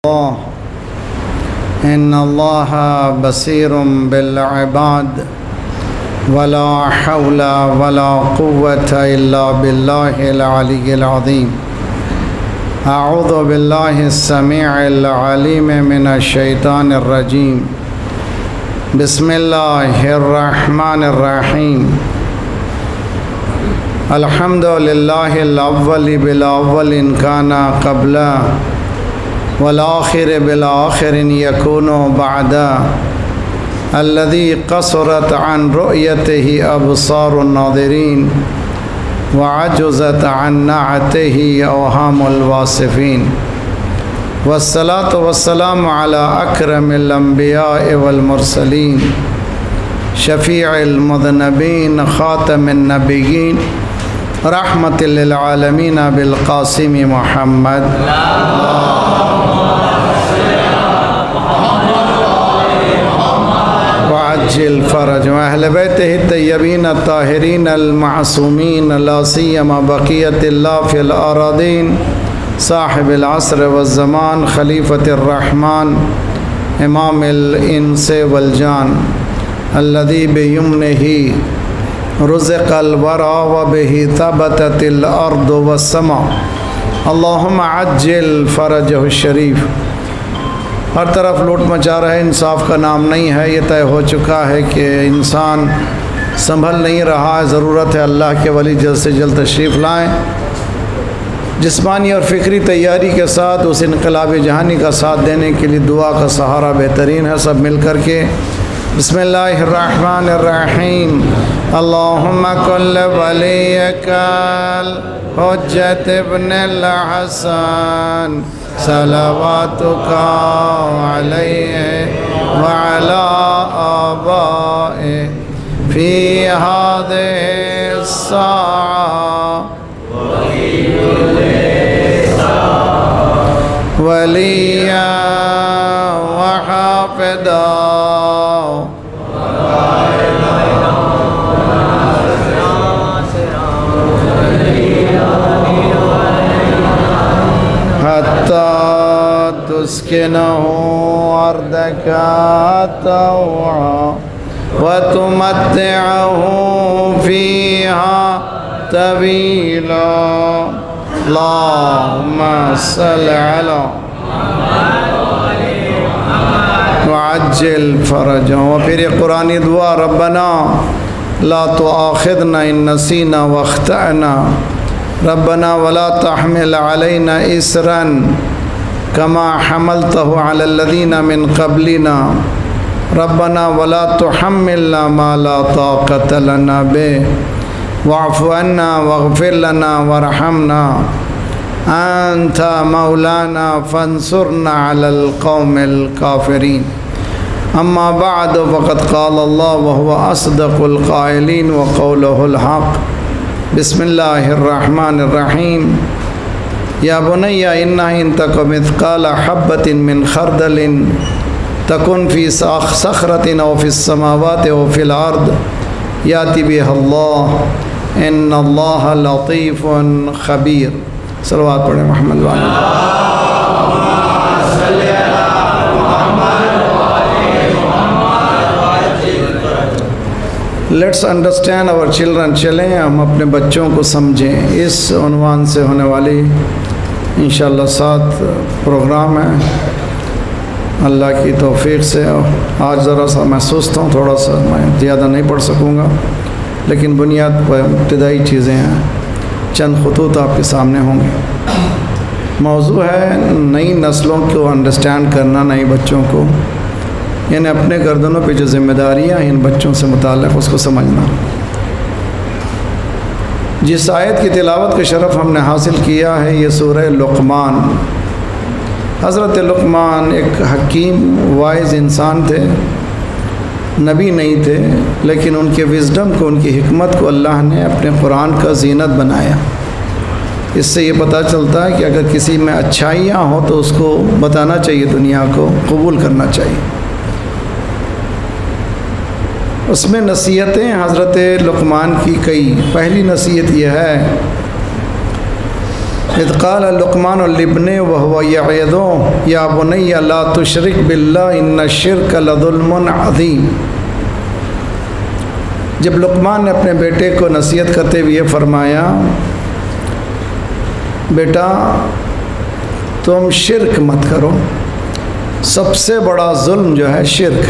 इन्नल्लाह बसीरुम bill इबाद वला हौला वला कुव्वता इल्ला बिल्लाहिल अलिय्यिल अज़ीम। अऊज़ु बिल्लाहिस समीइल अलीम मिनश शैतानिर रजीम। बिस्मिल्लाहिर रहमानिर रहीम। अल्हम्दुलिल्लाहिल अव्वलि बिल अव्वलिन काना क़ब्ला वल आखिर बिल आखिरिन यकूनु बअदा अल्लज़ी क़सरत अन रुयतिही अबसारुन नाज़िरीन व अजज़त अन नअतिही अवहामुल वासिफ़ीन। वस्सलातु वस्सलामु अला अकरमिल अंबिया'i वल मुरसलीन शफ़ीइल मुज़नबीन ख़ातमिन नबिय्यीन रहमतिल लिल आलमीन बिल क़ासिम मुहम्मद। वअज्जिल फ़रज अहले बैतिही तय्यबीन ताहिरीन अल मासूमीन ला सियमा बक़ियतिल्लाह फ़िल अरादीन साहिबिल अस्र वज़ ज़मान खलीफ़तिर रहमान इमामिल इंस वल जान अल्लज़ी बियमनिही रुज़िक़ल वरा व बिही तबततिल अर्दु वस्समा। अल्लाहुम्मा अज्जिल फ़रजहु शरीफ। हर तरफ लूट मचा रहा है, इंसाफ का नाम नहीं है। ये तय हो चुका है कि इंसान संभल नहीं रहा है। ज़रूरत है अल्लाह के वली जल्द से जल्द तशरीफ़ लाएँ। जिस्मानी और फ़िक्री तैयारी के साथ उस इनक़लाब जहानी का साथ देने के लिए दुआ का सहारा बेहतरीन है। सब मिल कर के बिस्मिल्लाहिर्रहमानिर्रहीम। अल्लाहुम्मा कुल्ल वलियकल हुज्जत इब्नुल हसन सलवातुका अलैहि व अला आबाए फी हादिहि स्साअ वलिया व हाफ़िदा हत्ता तुस्किनहु अर्दका तौआ व तुमत्तिअहु फ़ीहा तवीला। अल्लाहुम्मा सल्लि अला वअज्जिल फ़रजहु। फिर ये कुरानी दुआ रब्बना ला तुआखिज़ना इन नसीना व अख़्तअना रब्बना वला तहमिल अलैना इसरन कमा हमलतहु अलल लज़ीना मिन क़ब्लिना रब्बना वला तुहम्मिलना मा ला ताक़त लना बिहि वाफ़ु अन्ना वग़फ़िर लना वरहमना अंत मौलाना फ़ंसुरना अलल क़ौमिल काफ़िरीन। अम्मा बअद फ़क़द क़ाल अल्लाह व हुवा अस्दक़ुल क़ाइलीन व क़ौलुहुल हक़। बिस्मिल्लाहिर्रहमानिर्रहीम। या बुनय्या इन्नहा इन तक मिथक़ाल हब्बतिन मिन खरदलिन तकुन फ़ी सख़रतिन औ फ़िस समावाति औ फ़िल अर्द याति बिहल्लाह इन्नल्लाह लतीफ़ुन ख़बीर। सलवात पढ़े मोहम्मद वाले। Let's understand our children. चलें हम अपने बच्चों को समझें। इस उन्वान से होने वाली इंशाअल्लाह 7 प्रोग्राम है अल्लाह की तौफ़ीक़ से। आज ज़रा सा मैं सुस्त हूँ, थोड़ा सा मैं ज़्यादा नहीं पढ़ सकूँगा, लेकिन बुनियाद पर इब्तिदाई चीज़ें हैं। चंद ख़ुतूत आपके सामने होंगे। मौजू है नई नस्लों को अंडरस्टैंड करना, नए बच्चों को, यानी अपने गर्दनों पे जो ज़िम्मेदारियाँ हैं इन बच्चों से मुताल्लिक़ उसको समझना। जिस आयत की तिलावत का शरफ़ हमने हासिल किया है ये सूरह लुक़मान। हज़रत लुक़मान एक हकीम वाइज़ इंसान थे, नबी नहीं थे, लेकिन उनके विज़डम को, उनकी हिकमत को अल्लाह ने अपने कुरान का ज़ीनत बनाया। इससे ये पता चलता है कि अगर किसी में अच्छाइयाँ हो तो उसको बताना चाहिए, दुनिया को कबूल करना चाहिए। उसमें नसीहतें हज़रत लुक़मान की कई। पहली नसीहत यह है इज़ क़ाल लुक़मान लिब्ने व हुवा यअज़ु या बुनय्या ला तुशरिक बिल्लाह इन्न शिर्क लज़ुल्मुन अज़ीम। जब लुक़मान ने अपने बेटे को नसीहत करते हुए फरमाया, बेटा तुम शिर्क मत करो, सबसे बड़ा जुल्म जो है शिर्क।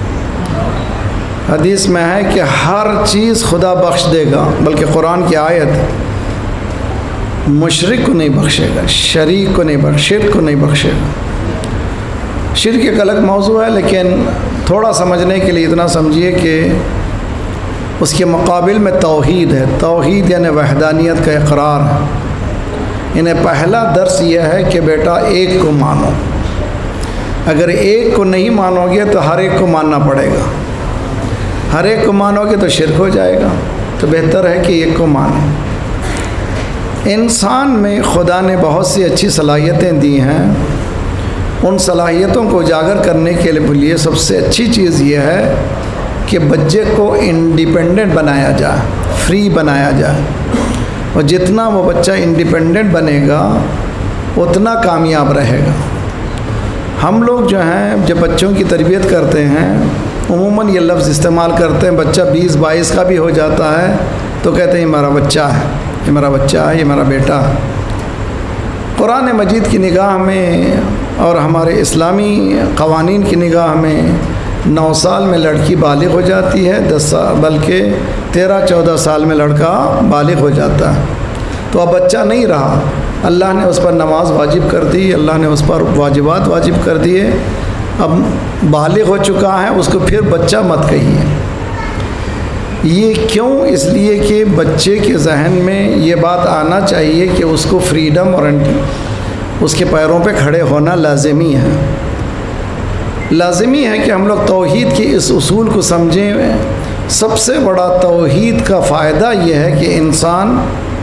हदीस में है कि हर चीज़ खुदा बख्श देगा, बल्कि कुरान की आयत मुशरिक को नहीं बख्शेगा, शरीक को नहीं बख्श, शिर्क को नहीं बख्शेगा। शिर्क एक अलग मौजू है, लेकिन थोड़ा समझने के लिए इतना समझिए कि उसके मुकाबिल में तौहीद है। तौहीद यानी वहदानियत का इकरार है। इन्हें पहला दर्स यह है कि बेटा एक को मानो। अगर एक को नहीं मानोगे तो हर एक को मानना पड़ेगा, हर एक को मानोगे तो शिर्क हो जाएगा। तो बेहतर है कि एक को मानो। इंसान में खुदा ने बहुत सी अच्छी सलाहियतें दी हैं। उन सलाहियतों को उजागर करने के लिए सबसे अच्छी चीज़ यह है कि बच्चे को इंडिपेंडेंट बनाया जाए, फ्री बनाया जाए। और जितना वो बच्चा इंडिपेंडेंट बनेगा उतना कामयाब रहेगा। हम लोग जो हैं जब बच्चों की तरबियत करते हैं उमूमन ये लफ्ज़ इस्तेमाल करते हैं, बच्चा 20-22 का भी हो जाता है तो कहते हैं ये हमारा बच्चा है, ये मेरा बच्चा है, ये मेरा बेटा है। कुरान मजीद की निगाह में और हमारे इस्लामी क़वानीन की निगाह में 9 साल में लड़की बालिग हो जाती है, 10 साल बल्कि 13-14 साल में लड़का बालिग हो जाता है। तो अब बच्चा नहीं रहा, अल्लाह ने उस पर नमाज वाजिब कर दी, अल्लाह ने उस पर वाजिबात वाजिब कर दिए। अब बालिग हो चुका है, उसको फिर बच्चा मत कहिए। ये क्यों? इसलिए कि बच्चे के जहन में ये बात आना चाहिए कि उसको फ्रीडम और उसके पैरों पे खड़े होना लाजिमी है। लाजिमी है कि हम लोग तौहीद के इस उसूल को समझें। सबसे बड़ा तौहीद का फ़ायदा यह है कि इंसान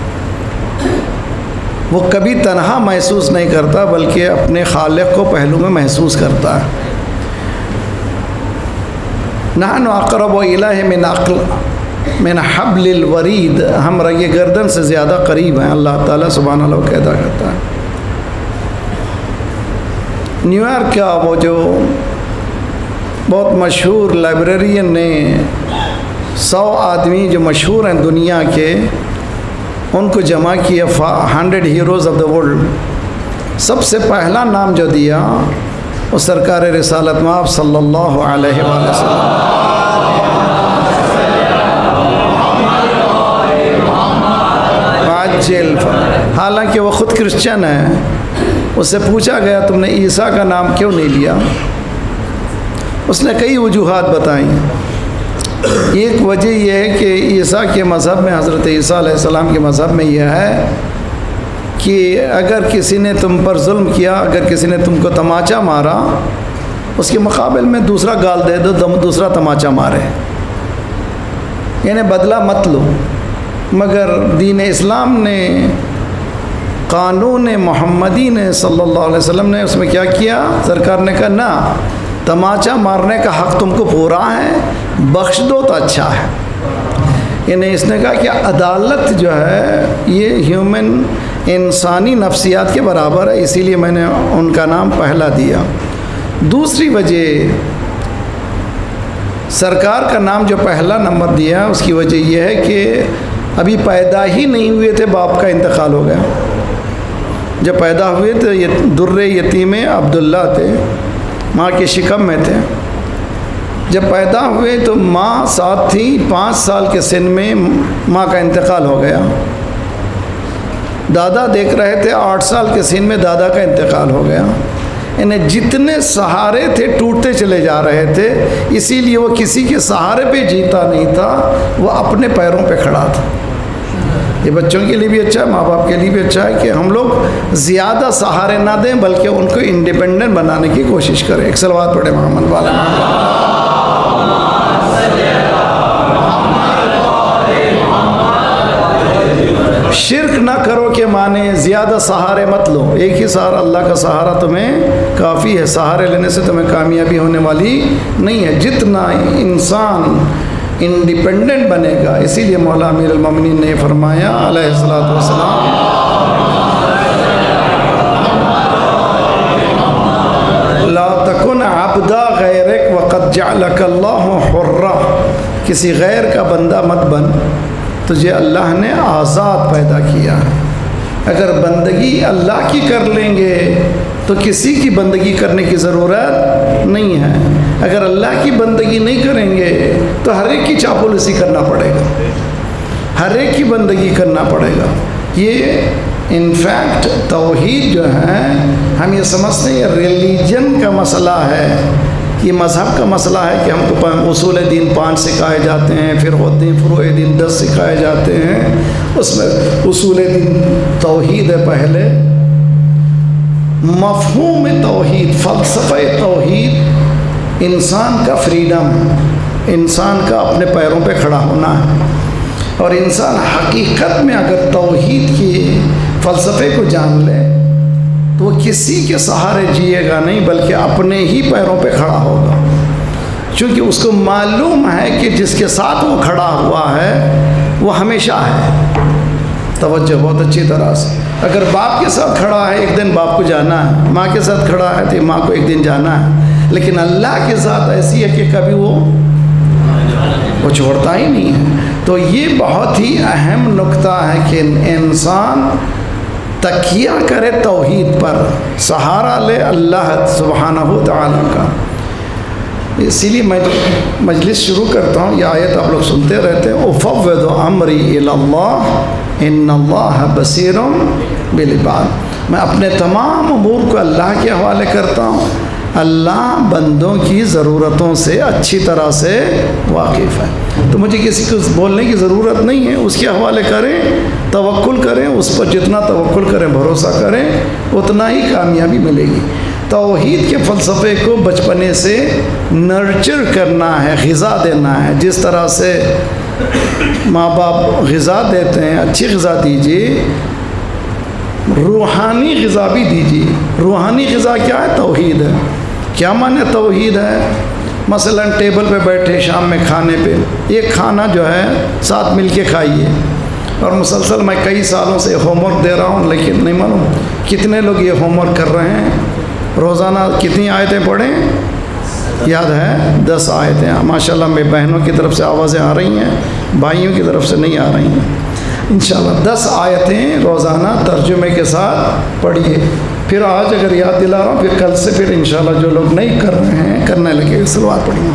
वो कभी तन्हा महसूस नहीं करता, बल्कि अपने खालिक को पहलू में महसूस करता है। नहनु अक़रबु इलैहि मिन हब्लिल वरीद, हम रगे गर्दन से ज़्यादा करीब हैं। अल्लाह ताला सुब्हानहू व तआला कहता है। न्यूयॉर्क का वो जो बहुत मशहूर लाइब्रेरियन ने 100 आदमी जो मशहूर हैं दुनिया के, उनको जमा किया 100 हीरोज़ ऑफ द वर्ल्ड। सबसे पहला नाम जो दिया वो सरकार रिसालत माब सल्लल्लाहु अलैहि वसल्लम। हालांकि वो ख़ुद क्रिश्चियन है। उससे पूछा गया तुमने ईसा का नाम क्यों नहीं लिया? उसने कई वजूहात बताई। एक वजह यह है कि ईसा के मज़हब में, हज़रत ईसा अलैहिस्सलाम के मज़हब में यह है कि अगर किसी ने तुम पर जुल्म किया, अगर किसी ने तुमको तमाचा मारा, उसके मुकाबले में दूसरा गाल दे दो, दूसरा तमाचा मारे, यानी बदला मत लो। मगर दीन इस्लाम ने, कानून मोहम्मदी ने सल्लल्लाहु अलैहि वसल्लम ने उसमें क्या किया? सरकार ने कहा ना, तमाचा मारने का हक़ तुमको पूरा है, बख्श दो तो अच्छा है। यानी इसने कहा कि अदालत जो है ये ह्यूमन इंसानी नफ्सियात के बराबर है, इसीलिए मैंने उनका नाम पहला दिया। दूसरी वजह, सरकार का नाम जो पहला नंबर दिया उसकी वजह यह है कि अभी पैदा ही नहीं हुए थे, बाप का इंतकाल हो गया। जब पैदा हुए तो ये दुर्रे यतीम अब्दुल्ला थे, माँ के शिकम में थे। जब पैदा हुए तो माँ साथ थी, 5 साल के सिन में माँ का इंतकाल हो गया। दादा देख रहे थे, 8 साल के सिन में दादा का इंतकाल हो गया। इन्हें जितने सहारे थे टूटते चले जा रहे थे, इसीलिए वो किसी के सहारे पे जीता नहीं था, वो अपने पैरों पे खड़ा था। ये बच्चों के लिए भी अच्छा है, माँ बाप के लिए भी अच्छा है कि हम लोग ज़्यादा सहारे ना दें, बल्कि उनको इंडिपेंडेंट बनाने की कोशिश करें। एक सलवात पढ़े मोहम्मद वाला। शिर्क ना करो के माने ज़्यादा सहारे मत लो। एक ही सहारा, अल्लाह का सहारा तुम्हें काफ़ी है। सहारे लेने से तुम्हें कामयाबी होने वाली नहीं है। जितना इंसान इंडिपेंडेंट बनेगा, इसीलिए मौला अमीरुल मोमिनीन ने फरमाया अलैहिस्सलातु वस्सलाम, अब्दा गैरक वक़द जअलकल्लाहु हुर्रा, किसी गैर का बंदा मत बन, तुझे अल्लाह ने आज़ाद पैदा किया। अगर बंदगी अल्लाह की कर लेंगे तो किसी की बंदगी करने की ज़रूरत नहीं है। अगर अल्लाह की बंदगी नहीं करेंगे तो हर एक की चापलूसी करना पड़ेगा, हर एक की बंदगी करना पड़ेगा। ये इनफैक्ट तौहीद जो है, हम ये समझते हैं रिलीजन का मसला है, ये मज़हब का मसला है कि हमको उसूल दीन 5 सिखाए जाते हैं, फिर होते हैं फ़ुरूअ दीन 10 सिखाए जाते हैं। उसमें उसूल दीन तौहीद है पहले, मफ़हूम तौहीद, फ़लसफ़े तौहीद इंसान का फ्रीडम है, इंसान का अपने पैरों पे खड़ा होना है। और इंसान हकीकत में अगर तौहीद के फ़लसफ़े को जान ले तो वो किसी के सहारे जिएगा नहीं, बल्कि अपने ही पैरों पे खड़ा होगा, क्योंकि उसको मालूम है कि जिसके साथ वो खड़ा हुआ है वो हमेशा है। तवज्जो बहुत अच्छी तरह से, अगर बाप के साथ खड़ा है एक दिन बाप को जाना है, माँ के साथ खड़ा है तो माँ को एक दिन जाना है, लेकिन अल्लाह के साथ ऐसी है कि कभी वो छोड़ता ही नहीं है। तो ये बहुत ही अहम नुक्ता है कि इंसान तकिया करे तौहीद पर, सहारा ले अल्लाह सुब्हानहू तआला का। इसीलिए मैं मजलिस शुरू करता हूँ, ये आयत आप लोग सुनते रहते हैं, उफ़व्विदु अम्री इलल्लाह इन्नल्लाह बसीरुम बिल इबाद। मैं अपने तमाम अमूर को अल्लाह के हवाले करता हूँ, अल्लाह बंदों की ज़रूरतों से अच्छी तरह से वाकिफ़ है। तो मुझे किसी को बोलने की ज़रूरत नहीं है, उसके हवाले करें, तवक्कुल करें, उस पर जितना तवक्कुल करें, भरोसा करें, उतना ही कामयाबी मिलेगी। तौहीद के फ़लसफ़े को बचपने से नर्चर करना है, ग़िज़ा देना है। जिस तरह से माँ बाप ग़िज़ा देते हैं, अच्छी ग़िज़ा दीजिए, रूहानी ग़िज़ा भी दीजिए। रूहानी ग़िज़ा क्या है? तौहीद है। क्या माने तौहीद है? मसलन टेबल पे बैठे शाम में खाने पे, एक खाना जो है साथ मिल के खाइए। और मुसलसल मैं कई सालों से होमवर्क दे रहा हूँ, लेकिन नहीं मालूम कितने लोग ये होमवर्क कर रहे हैं। रोज़ाना कितनी आयतें पढ़ें? याद है 10 आयतें। माशाल्लाह मेरी बहनों की तरफ से आवाज़ें आ रही हैं, भाइयों की तरफ से नहीं आ रही हैं। इंशाल्लाह 10 आयतें रोज़ाना तर्जुमे के साथ पढ़िए। फिर आज अगर याद दिला रहा हूँ, फिर कल से फिर इंशाल्लाह जो लोग नहीं कर रहे हैं करने लगे, शुरुआत पढ़िए।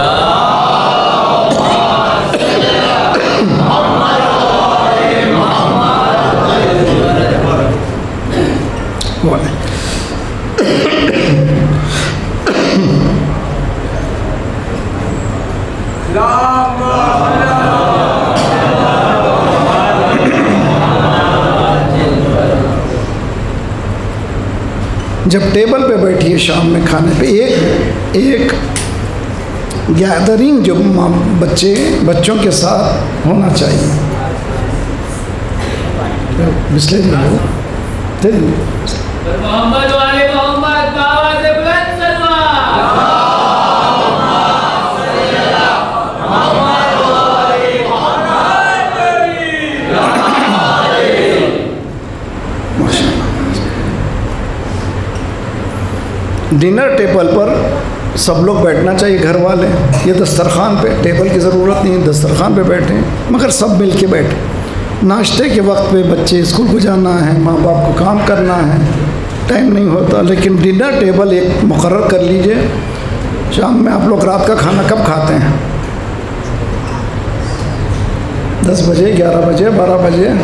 जब टेबल पे बैठिए शाम में खाने पे, एक गैदरिंग जो बच्चों के साथ होना चाहिए। बिस्मिल्लाह मोहम्मद वाले मोहम्मद बाबा से बुलंद सलवा। डिनर टेबल पर सब लोग बैठना चाहिए, घर वाले। ये दस्तरखान पे, टेबल की ज़रूरत नहीं है, दस्तरखान पे बैठे, मगर सब मिल के बैठे। नाश्ते के वक्त पे बच्चे स्कूल को जाना है, माँ बाप को काम करना है, टाइम नहीं होता। लेकिन डिनर टेबल एक मुकर्रर कर लीजिए। शाम में आप लोग रात का खाना कब खाते हैं? 10 बजे, 11 बजे, 12 बजे।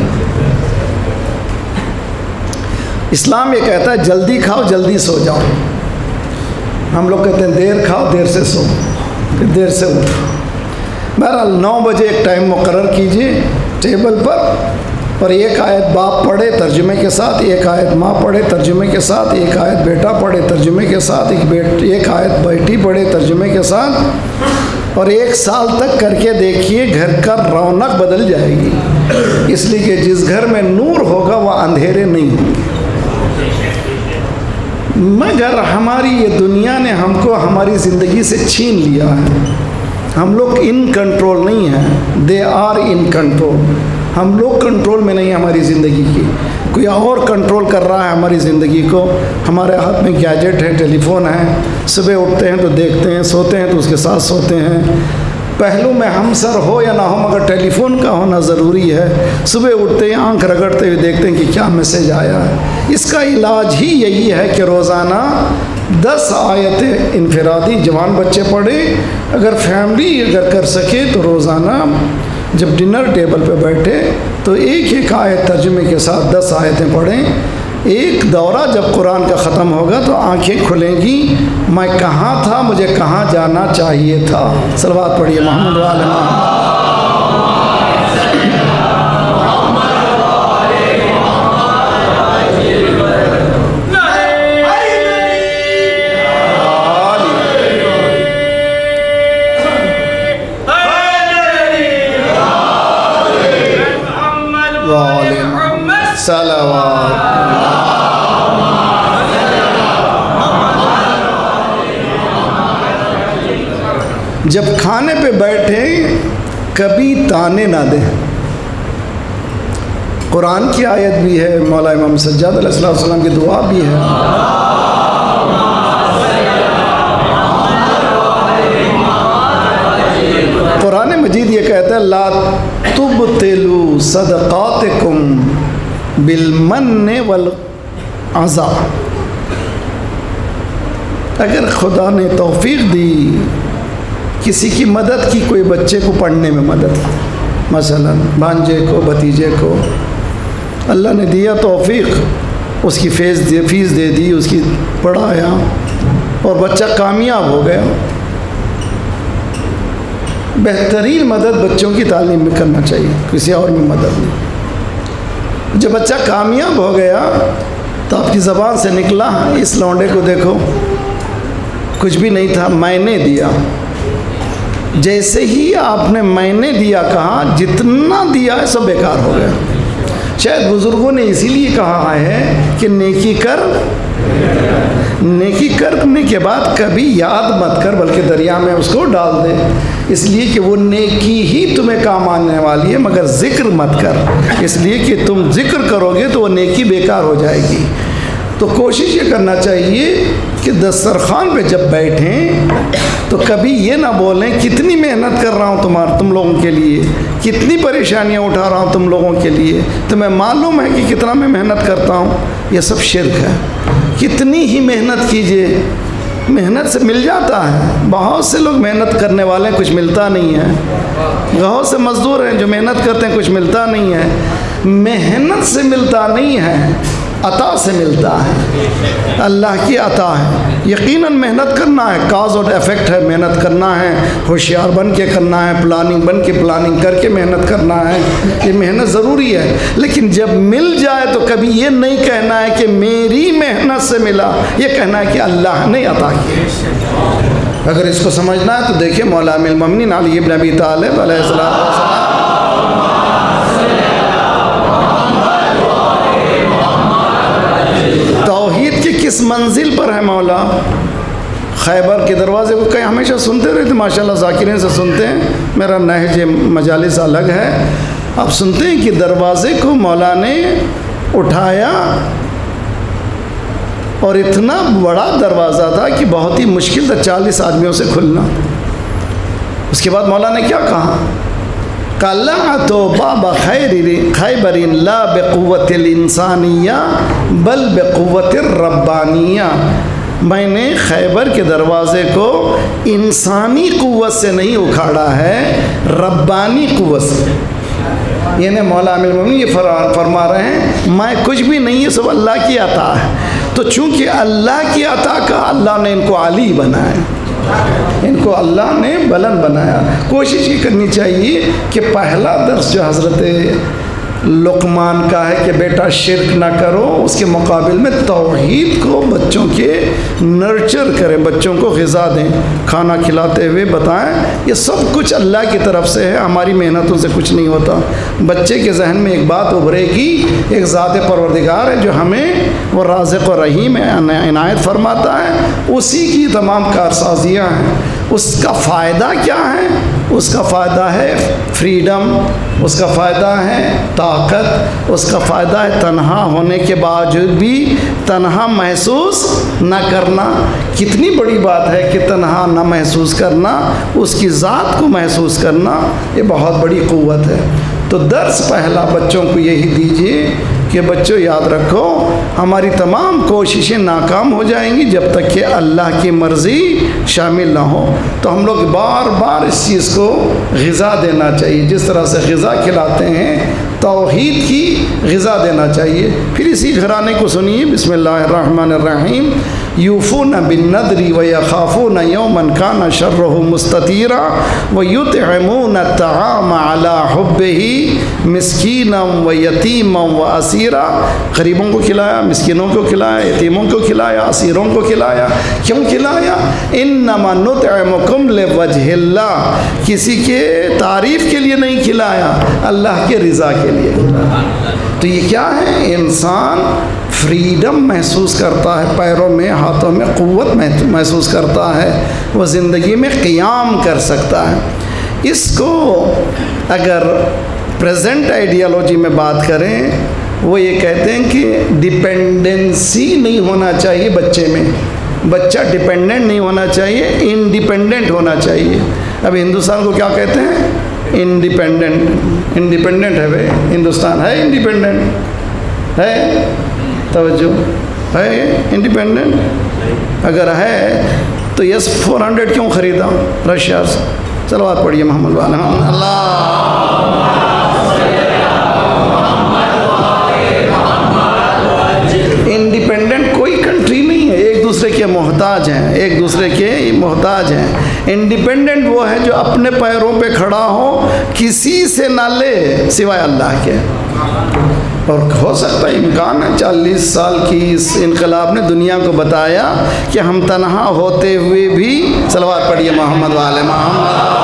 इस्लाम ये कहता है जल्दी खाओ जल्दी सो जाओ। हम लोग कहते हैं देर खाओ देर से सो, फिर देर से उठो। बहरहाल 9 बजे एक टाइम मुकर्रर कीजिए टेबल पर, और एक आयत बाप पढ़े तर्जुमे के साथ, एक आयत माँ पढ़े तर्जुमे के साथ, एक आयत बेटा पढ़े तर्जुमे के साथ, एक आयत बेटी पढ़े तर्जुमे के साथ। और 1 साल तक करके देखिए, घर का रौनक बदल जाएगी। इसलिए कि जिस घर में नूर होगा वह अंधेरे नहीं होंगे। मगर हमारी ये दुनिया ने हमको हमारी ज़िंदगी से छीन लिया है। हम लोग इन कंट्रोल नहीं हैं, दे आर इन कंट्रोल। हम लोग कंट्रोल में नहीं हमारी ज़िंदगी की। कोई और कंट्रोल कर रहा है हमारी ज़िंदगी को। हमारे हाथ में गैजेट है, टेलीफोन है, सुबह उठते हैं तो देखते हैं, सोते हैं तो उसके साथ सोते हैं। पहलू में हम सर हो या ना हो मगर टेलीफोन का होना ज़रूरी है। सुबह उठते ही आंख रगड़ते हुए देखते हैं कि क्या मैसेज आया है। इसका इलाज ही यही है कि रोज़ाना 10 आयतें इनफरादी जवान बच्चे पढ़ें। अगर फैमिली अगर कर सके तो रोज़ाना जब डिनर टेबल पे बैठे तो एक आयत तर्जुमे के साथ 10 आयतें पढ़ें। एक दौरा जब कुरान का ख़त्म होगा तो आंखें खुलेंगी, मैं कहाँ था, मुझे कहाँ जाना चाहिए था। सलवात पढ़िए मोहम्मद वाले मोहम्मद। जब खाने पे बैठे कभी ताने ना दें। कुरान की आयत भी है, मौला इमाम सज्जाद अलैहिस्सलाम की दुआ भी है। कुरान मजीद ये कहता है ला तुबतिलू सदक़ातिकुम बिलमन्नि वल अज़ा। अगर खुदा ने तौफीक दी किसी की मदद की, कोई बच्चे को पढ़ने में मदद, मसलन भांजे को, भतीजे को, अल्लाह ने दिया तौफीक, उसकी फीस दे दी, उसकी पढ़ाया और बच्चा कामयाब हो गया। बेहतरीन मदद बच्चों की तालीम में करना चाहिए, किसी और में मदद नहीं। जब बच्चा कामयाब हो गया तो आपकी ज़बान से निकला, इस लौंडे को देखो कुछ भी नहीं था, मैंने दिया। जैसे ही आपने मैंने दिया कहा, जितना दिया है सब बेकार हो गया। शायद बुज़ुर्गों ने इसीलिए कहा है कि नेकी कर, नेकी करने के बाद कभी याद मत कर बल्कि दरिया में उसको डाल दे, इसलिए कि वो नेकी ही तुम्हें काम आने वाली है, मगर ज़िक्र मत कर, इसलिए कि तुम ज़िक्र करोगे तो वो नेकी बेकार हो जाएगी। तो कोशिश ये करना चाहिए कि दस्तरखान पे जब बैठें तो कभी ये ना बोलें कितनी मेहनत कर रहा हूँ तुम लोगों के लिए, कितनी परेशानियाँ उठा रहा हूँ तुम लोगों के लिए, तुम्हें मालूम है कि कितना मैं मेहनत करता हूँ। ये सब शिर्क है। कितनी ही मेहनत कीजिए, मेहनत से मिल जाता है। बहुत से लोग मेहनत करने वाले कुछ मिलता नहीं है, बहुत से मज़दूर हैं जो मेहनत करते हैं कुछ मिलता नहीं है। मेहनत से मिलता नहीं है, अता से मिलता है, अल्लाह की अता है। यकीनन मेहनत करना है, काज और इफ़ेक्ट है, मेहनत करना है, होशियार बन के करना है, प्लानिंग बन के प्लानिंग करके मेहनत करना है, ये मेहनत ज़रूरी है। लेकिन जब मिल जाए तो कभी ये नहीं कहना है कि मेरी मेहनत से मिला, ये कहना है कि अल्लाह ने अता किया। अगर इसको समझना है तो देखिए मौला अमीरुल मोमिनीन अली इब्न अबी तालिब अलैहिस्सलाम तौहीद की किस मंजिल पर है मौला। खैबर के दरवाज़े को कहीं हमेशा सुनते रहते, माशाल्लाह ज़ाकिरीन से सुनते हैं, मेरा नहज मजालिस अलग है। आप सुनते हैं कि दरवाज़े को मौला ने उठाया और इतना बड़ा दरवाज़ा था कि बहुत ही मुश्किल था 40 आदमियों से खुलना। उसके बाद मौला ने क्या कहा, कल्ला तो बाबा खैबरिन ला बेक़ुव्वतिल इंसानिया बल बेक़ुव्वतिर रब्बानिया। मैंने खैबर के दरवाज़े को इंसानी क़ुव्वत से नहीं उखाड़ा है, रब्बानी क़ुव्वत से। यानी मौला अमीरुल मोमिनीन ये फरमा रहे हैं मैं कुछ भी नहीं है, सब अल्लाह की अता है। तो चूँकि अल्लाह की अता का अल्लाह ने इनको आली बनाया, इनको अल्लाह ने बुलंद बनाया। कोशिश ये करनी चाहिए कि पहला दर्स जो हज़रत लुक़मान का है कि बेटा शिर्क ना करो, उसके मुकाबिल में तौहीद को बच्चों के नर्चर करें, बच्चों को ग़िज़ा दें, खाना खिलाते हुए बताएं ये सब कुछ अल्लाह की तरफ से है, हमारी मेहनतों से कुछ नहीं होता। बच्चे के जहन में एक बात उभरेगी, एक ज़ात परवरदिगार है जो हमें वो राज़िक़ और रहीम इनायत फरमाता है, उसी की तमाम कारसाजियाँ हैं। उसका फ़ायदा क्या है? उसका फ़ायदा है फ्रीडम, उसका फ़ायदा है ताकत, उसका फ़ायदा है तन्हा होने के बावजूद भी तन्हा महसूस न करना। कितनी बड़ी बात है कि तन्हा न महसूस करना, उसकी ज़ात को महसूस करना, ये बहुत बड़ी क़ुव्वत है। तो दर्स पहला बच्चों को यही दीजिए कि बच्चों याद रखो, हमारी तमाम कोशिशें नाकाम हो जाएंगी जब तक कि अल्लाह की मर्ज़ी शामिल ना हो। तो हम लोग बार बार इस चीज़ को ग़िज़ा देना चाहिए। जिस तरह से ग़िज़ा खिलाते हैं, तौहीद की ग़िज़ा देना चाहिए। फिर इसी घराने को सुनिए, बिस्मिल्लाहिर्रहमानिर्रहीम। यूफ़ून बिन्नद्री व यख़ाफ़ून यौमन कान शर्रुहु मुस्ततीरा व युतइमून अत्तआम अला हुब्बिही मिस्कीनम व यतीमम व असीरा। गरीबों को खिलाया, मिस्कीनों को खिलाया, यतीमों को खिलाया, असीरों को खिलाया। क्यों खिलाया? इन्नमा नुतइमुकुम लिवजहिल्लाह, किसी के तारीफ़ के लिए नहीं खिलाया, अल्लाह के रिज़ा के लिए खिलाया। तो ये क्या है? इंसान फ्रीडम महसूस करता है, पैरों में हाथों में क़ुव्वत महसूस करता है, वो ज़िंदगी में क़ियाम कर सकता है। इसको अगर प्रेजेंट आइडियोलॉजी में बात करें, वो ये कहते हैं कि डिपेंडेंसी नहीं होना चाहिए बच्चे में, बच्चा डिपेंडेंट नहीं होना चाहिए, इंडिपेंडेंट होना चाहिए। अब हिंदुस्तान को क्या कहते हैं? इंडिपेंडेंट। इंडिपेंडेंट है भाई, हिंदुस्तान है इंडिपेंडेंट है, तवज्जो है इंडिपेंडेंट। अगर है तो S-400 क्यों ख़रीदा रशिया से? सलवात पढ़िए मोहम्मद वाले अल्लाह। इंडिपेंडेंट कोई कंट्री नहीं है, एक दूसरे के मोहताज हैं, एक दूसरे के मोहताज हैं। इंडिपेंडेंट वो है जो अपने पैरों पे खड़ा हो, किसी से ना ले सिवाय अल्लाह के। और हो सकता है, इम्कान है, 40 साल की इस इनकलाब ने दुनिया को बताया कि हम तन्हा होते हुए भी, सलवात पढ़िए मोहम्मद वाले मोहम्मद।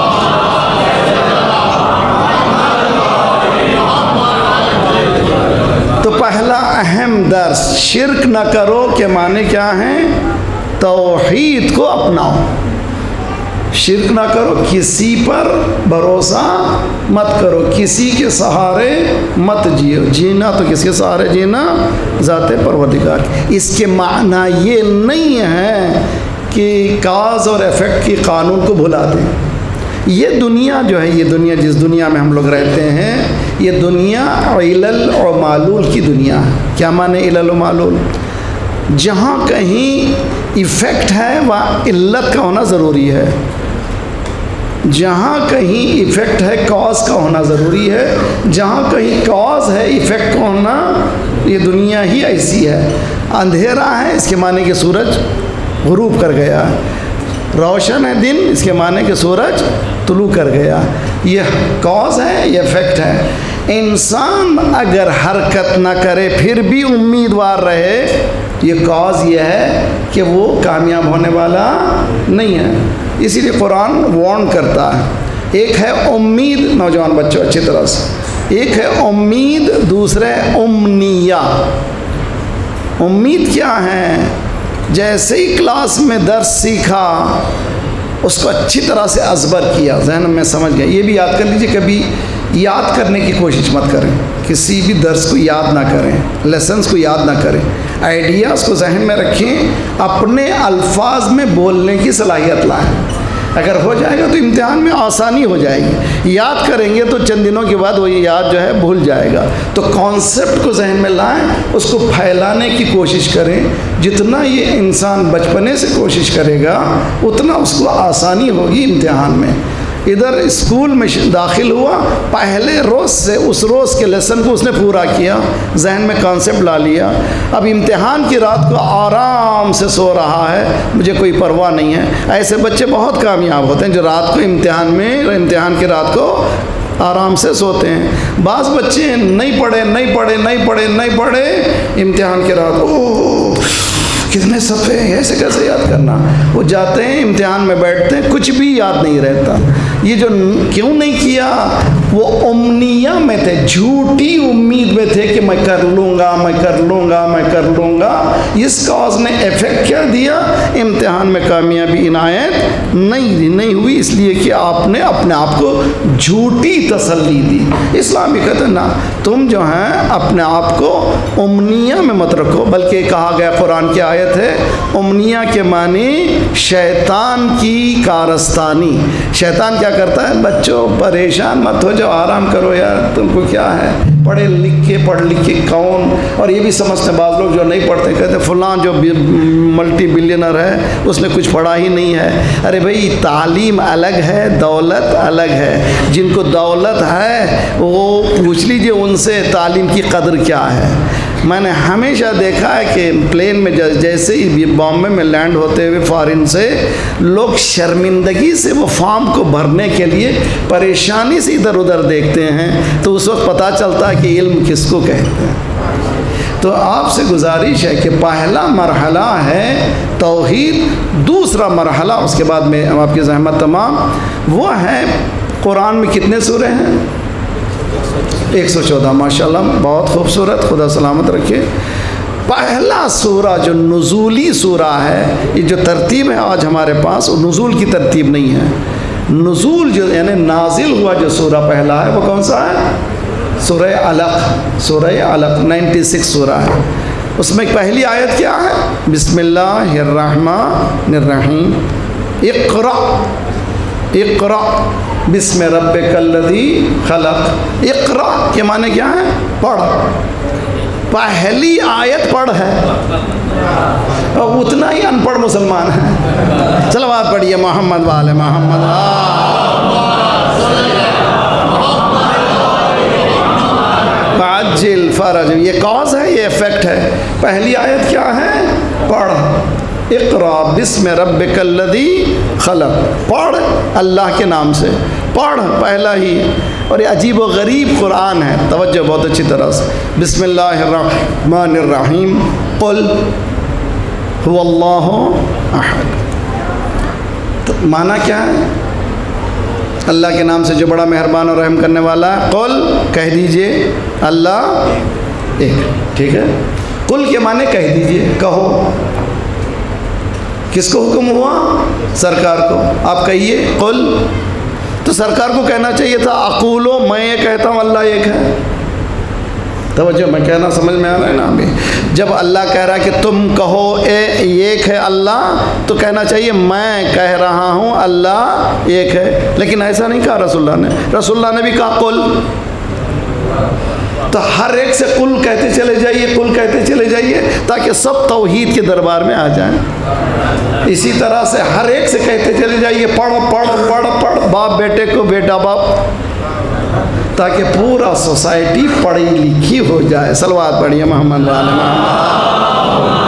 तो पहला अहम दर्स, शिर्क न करो के माने क्या हैं? तौहीद को अपनाओ। शिर्क ना करो, किसी पर भरोसा मत करो, किसी के सहारे मत जियो। जीना तो किसके सहारे जीना? ज़ाते परवरदिगार। इसके माना ये नहीं है कि काज और इफ़ेक्ट की कानून को भुला दें। ये दुनिया जो है, ये दुनिया जिस दुनिया में हम लोग रहते हैं, ये दुनिया इलल और मालूल की दुनिया है। क्या माने इलल और मालूल? जहाँ कहीं इफ़ेक्ट है वहाँ इल्लत का होना ज़रूरी है, जहाँ कहीं इफ़ेक्ट है कॉज का होना ज़रूरी है, जहाँ कहीं कॉज है इफ़ेक्ट का होना, ये दुनिया ही ऐसी है। अंधेरा है इसके माने कि सूरज गुरूब कर गया, रोशन है दिन इसके माने कि सूरज तुलू कर गया। यह कॉज है, यह इफ़ेक्ट है। इंसान अगर हरकत ना करे फिर भी उम्मीदवार रहे, ये कॉज ये है कि वो कामयाब होने वाला नहीं है। इसीलिए कुरान वार्न करता है। एक है उम्मीद, नौजवान बच्चों अच्छी तरह से, एक है उम्मीद, दूसरे उम्निया। उम्मीद क्या है? जैसे ही क्लास में दर्स सीखा, उसको अच्छी तरह से अज़बर किया, ज़हन में समझ गया। ये भी याद कर लीजिए, कभी याद करने की कोशिश मत करें, किसी भी दर्स को याद ना करें, लेसन्स को याद ना करें, आइडियाज़ को जहन में रखें, अपने अल्फाज में बोलने की सलाहियत लाएं। अगर हो जाएगा तो इम्तिहान में आसानी हो जाएगी। याद करेंगे तो चंद दिनों के बाद वो ये याद जो है भूल जाएगा। तो कॉन्सेप्ट को जहन में लाएं, उसको फैलाने की कोशिश करें। जितना ये इंसान बचपने से कोशिश करेगा उतना उसको आसानी होगी इम्तिहान में। इधर स्कूल में दाखिल हुआ, पहले रोज़ से उस रोज़ के लेसन को उसने पूरा किया, जहन में कॉन्सेप्ट ला लिया। अब इम्तिहान की रात को आराम से सो रहा है, मुझे कोई परवाह नहीं है। ऐसे बच्चे बहुत कामयाब होते हैं जो रात को इम्तिहान की रात को आराम से सोते हैं। बाज़ बच्चे नहीं पढ़े इम्तिहान की रात, ओह कितने सफ़े हैं, ऐसे कैसे याद करना। वो जाते हैं इम्तिहान में बैठते हैं, कुछ भी याद नहीं रहता। ये जो क्यों नहीं किया, वो उम्निया में थे, झूठी उम्मीद में थे कि मैं कर लूँगा, मैं कर लूँगा, मैं कर लूँगा। इस कॉज ने इफेक्ट क्या दिया, इम्तिहान में कामयाबी इनायत नहीं हुई, इसलिए कि आपने अपने आप को झूठी तसल्ली दी। इस्लाम भी कहते ना, तुम जो हैं अपने आप को उम्निया में मत रखो, बल्कि कहा गया, कुरान की आयत है, उम्निया के मानी शैतान की कारस्तानी। शैतान क्या करता है, बच्चों परेशान मत हो जाओ, आराम करो यार, तुमको क्या है, पढ़ लिख के कौन। और ये भी समझते बाज़ लोग जो नहीं पढ़ते, कहते फलां जो मल्टी बिलियनर है उसने कुछ पढ़ा ही नहीं है। अरे भाई, तालीम अलग है, दौलत अलग है। जिनको दौलत है वो पूछ लीजिए उनसे तालीम की कदर क्या है। मैंने हमेशा देखा है कि प्लेन में जैसे ही बॉम्बे में लैंड होते हुए फॉरेन से लोग शर्मिंदगी से वो फॉर्म को भरने के लिए परेशानी से इधर उधर देखते हैं, तो उस वक्त पता चलता है कि इल्म किसको कहते हैं। तो आपसे गुजारिश है कि पहला मरहला है तौहीद, दूसरा मरहला उसके बाद में आपकी ज़हमत तमाम, वो है कुरान में कितने सूरे हैं, 114। माशाल्लाह, बहुत खूबसूरत, खुदा सलामत रखे। पहला सूरा जो नुज़ूली सूरा है, ये जो तरतीब है आज हमारे पास, वो नुज़ूल की तरतीब नहीं है। नुज़ूल जो यानी नाजिल हुआ जो सूरा पहला है वो कौन सा है, सूरह अलक़। सूरह अलक़ 96 सूरा है। उसमें पहली आयत क्या है, बिस्मिल्लाहिर्रहमानिर्रहीम, इक़रा इक़रा बिस्मि रब्बिकल्लज़ी खलक़। इक़रा के माने क्या है, पढ़। पहली आयत पढ़ है, और उतना ही अनपढ़ मुसलमान है। चलो बात पढ़िए, मोहम्मद वाले मोहम्मद, फाजिल फरज। ये कॉज है, ये इफेक्ट है। पहली आयत क्या है, पढ़। इक़रा बिस्मि रब्बिकल्लज़ी खलक़, पढ़ अल्लाह के नाम से, पढ़ पहला ही। और ये अजीब व गरीब कुरान है, तवज्जो बहुत अच्छी तरह से। बिस्मिल्लाहिर्रहमानिर्रहीम, क़ुल हुवल्लाहु अहद। तो माना क्या है, अल्लाह के नाम से जो बड़ा मेहरबान और रहम करने वाला है। क़ुल कह दीजिए, अल्लाह एक, ठीक है। कुल के माने कह दीजिए, कहो। किसको हुक्म हुआ, सरकार को, आप कहिए कुल। तो सरकार को कहना चाहिए था अक़ूलो, मैं ये कहता हूँ अल्लाह एक है। तवज्जो, मैं कहना समझ में आ रहा है ना अभी। जब अल्लाह कह रहा है कि तुम कहो एक है अल्लाह, तो कहना चाहिए मैं कह रहा हूँ अल्लाह एक है। लेकिन ऐसा नहीं कहा रसूलुल्लाह ने। रसूलुल्लाह ने भी कहा कुल। तो हर एक से कुल कहते चले जाइए, कुल कहते चले जाइए, ताकि सब तौहीद के दरबार में आ जाएं। इसी तरह से हर एक से कहते चले जाइए, पढ़ पढ़ पढ़ पढ़, बाप बेटे को, बेटा बाप, ताकि पूरा सोसाइटी पढ़ी लिखी हो जाए। सलवात पढ़िए मोहम्मद वाले मोहम्मद।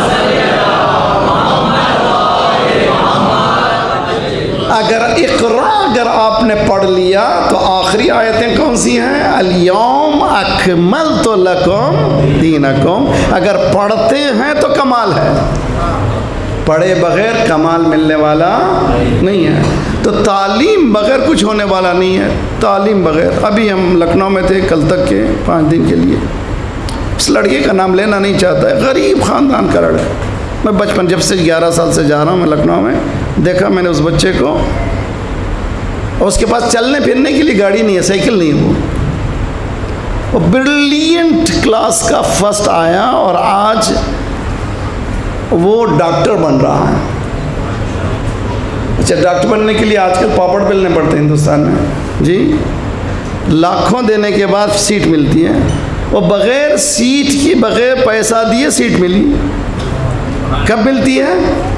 अगर इक़रा अगर आपने पढ़ लिया तो आखिरी आयतें कौन सी हैं, अल-यौम अकमलतु लकुम दीनकुम। अगर पढ़ते हैं तो कमाल है, पढ़े बगैर कमाल मिलने वाला नहीं है। तो तालीम बगैर कुछ होने वाला नहीं है। तालीम बगैर, अभी हम लखनऊ में थे कल तक के 5 दिन के लिए। इस लड़के का नाम लेना नहीं चाहता है, गरीब ख़ानदान का लड़का। मैं बचपन जब से 11 साल से जा रहा हूँ मैं लखनऊ में, देखा मैंने उस बच्चे को, और उसके पास चलने फिरने के लिए गाड़ी नहीं है, साइकिल नहीं है। वो ब्रिलियंट क्लास का फर्स्ट आया और आज वो डॉक्टर बन रहा है। अच्छा, डॉक्टर बनने के लिए आजकल पापड़ बेलने पड़ते हैं हिंदुस्तान में जी, लाखों देने के बाद सीट मिलती है। वो बग़ैर सीट की, बग़ैर पैसा दिए सीट मिली। कब मिलती है,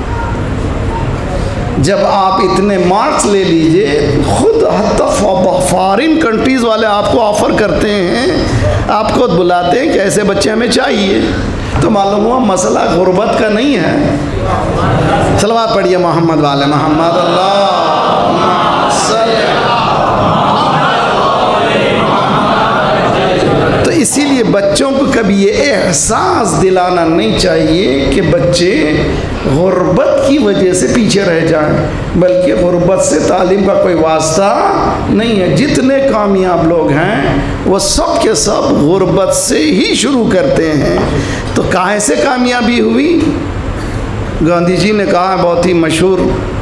जब आप इतने मार्क्स ले लीजिए, खुद हत्ता फॉरेन कंट्रीज़ वाले आपको ऑफ़र करते हैं, आपको बुलाते हैं कि ऐसे बच्चे हमें चाहिए। तो मालूम हुआ मसला गुर्बत का नहीं है। सलवात पढ़िए मोहम्मद वाले मोहम्मद। अल्लाह। तो इसीलिए बच्चों को कभी ये एहसास दिलाना नहीं चाहिए कि बच्चे गुर्बत की वजह से पीछे रह जाएं, बल्कि गुर्बत से तालीम का कोई वास्ता नहीं है। जितने कामयाब लोग हैं वो सब के सब गुर्बत से ही शुरू करते हैं। तो काहे से कामयाबी हुई? गांधी जी ने कहा, बहुत ही मशहूर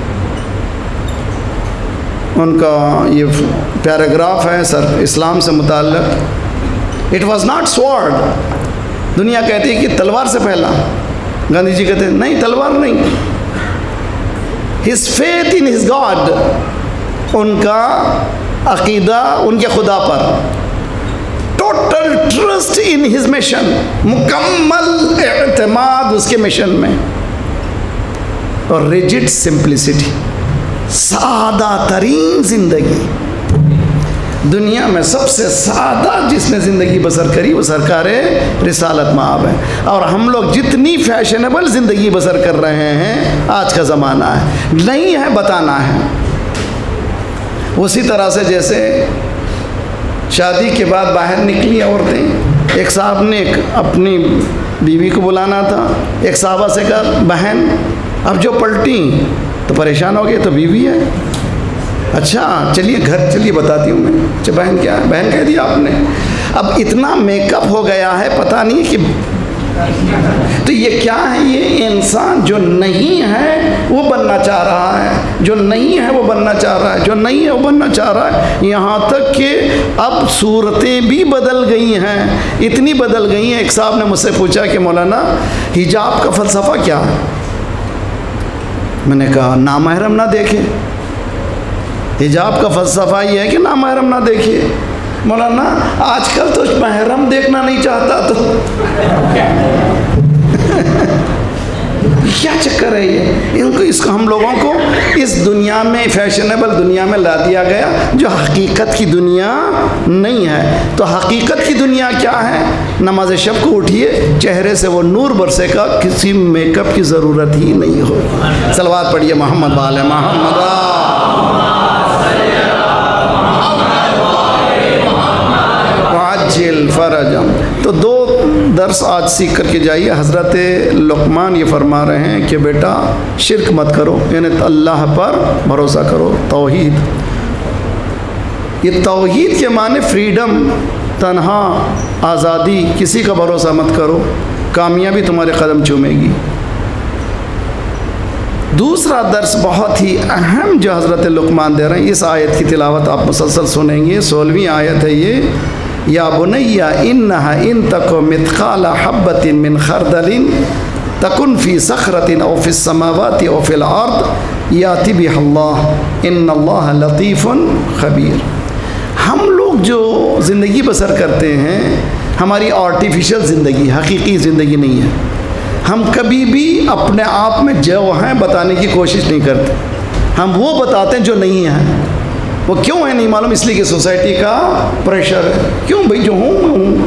उनका ये पैराग्राफ है सर इस्लाम से मुताल्लिक़, इट वॉज नॉट स्वॉर्ड। दुनिया कहती है कि तलवार से पहला, गांधी जी कहते हैं नहीं, तलवार नहीं। His faith in his god, उनका अकीदा उनके खुदा पर, total trust in his mission, मुकम्मल एतमाद उसके मिशन में, और रिजिड सिंप्लिसिटी, सादा तरीन जिंदगी। दुनिया में सबसे सादा जिसने ज़िंदगी बसर करी वो सरकार रिसालत मआब है। और हम लोग जितनी फैशनेबल ज़िंदगी बसर कर रहे हैं, आज का ज़माना है, नहीं है बताना है। उसी तरह से जैसे शादी के बाद बाहर निकली औरतें, एक साहब ने अपनी बीवी को बुलाना था, एक साहबा से कहा बहन, अब जो पलटी तो परेशान हो गए, तो बीवी है। अच्छा चलिए घर चलिए बताती हूँ मैं। अच्छा बहन क्या है? बहन कह दिया आपने। अब इतना मेकअप हो गया है, पता नहीं कि तो ये क्या है? ये इंसान जो नहीं है वो बनना चाह रहा है, जो नहीं है वो बनना चाह रहा है, जो नहीं है वो बनना चाह रहा है। यहाँ तक कि अब सूरतें भी बदल गई हैं, इतनी बदल गई हैं। एक साहब ने मुझसे पूछा कि मौलाना हिजाब का फ़लसफ़ा क्या है? मैंने कहा नामहरम ना देखे। हिजाब का फ़लसफ़ा ये है कि नामहरम ना देखिए। मौलाना आजकल तो महरम देखना नहीं चाहता, तो क्या चक्कर है ये? इनको इसको हम लोगों को इस दुनिया में, फैशनेबल दुनिया में ला दिया गया, जो हकीकत की दुनिया नहीं है। तो हकीकत की दुनिया क्या है? नमाज शब को उठिए, चेहरे से वो नूर बरसेगा, किसी मेकअप की ज़रूरत ही नहीं हो। सलवात पढ़िए मोहम्मद वाले मोहम्मद। फ़रजम। तो दो दर्स आज सीख करके जाइए। हज़रत लुक़मान ये फरमा रहे हैं कि बेटा शिरक मत करो, यानी अल्लाह पर भरोसा करो, तौहीद। ये तौहीद के माने फ्रीडम, तन्हा आज़ादी, किसी का भरोसा मत करो, कामयाबी तुम्हारे कदम चूमेगी। दूसरा दर्स बहुत ही अहम जो हज़रत लुक़मान दे रहे हैं, इस आयत की तिलावत आप मुसलसल सुनेंगे। 16वीं आयत है ये, या बुनैया इन्नहा इन तको मिथकाला हब्बतिन मिन खरदलिन तकुन फ़ी सखरतिन औ फ़िस समावाति औ फ़िल अर्द याति बिहल्लाह इन्नल्लाह लतीफ़ुन खबीर। हम लोग जो ज़िंदगी बसर करते हैं, हमारी आर्टिफिशियल ज़िंदगी, हकीकी ज़िंदगी नहीं है। हम कभी भी अपने आप में जो हैं बताने की कोशिश नहीं करते, हम वो बताते हैं जो नहीं है। वो क्यों है नहीं मालूम, इसलिए कि सोसाइटी का प्रेशर है। क्यों भाई, जो हूँ मैं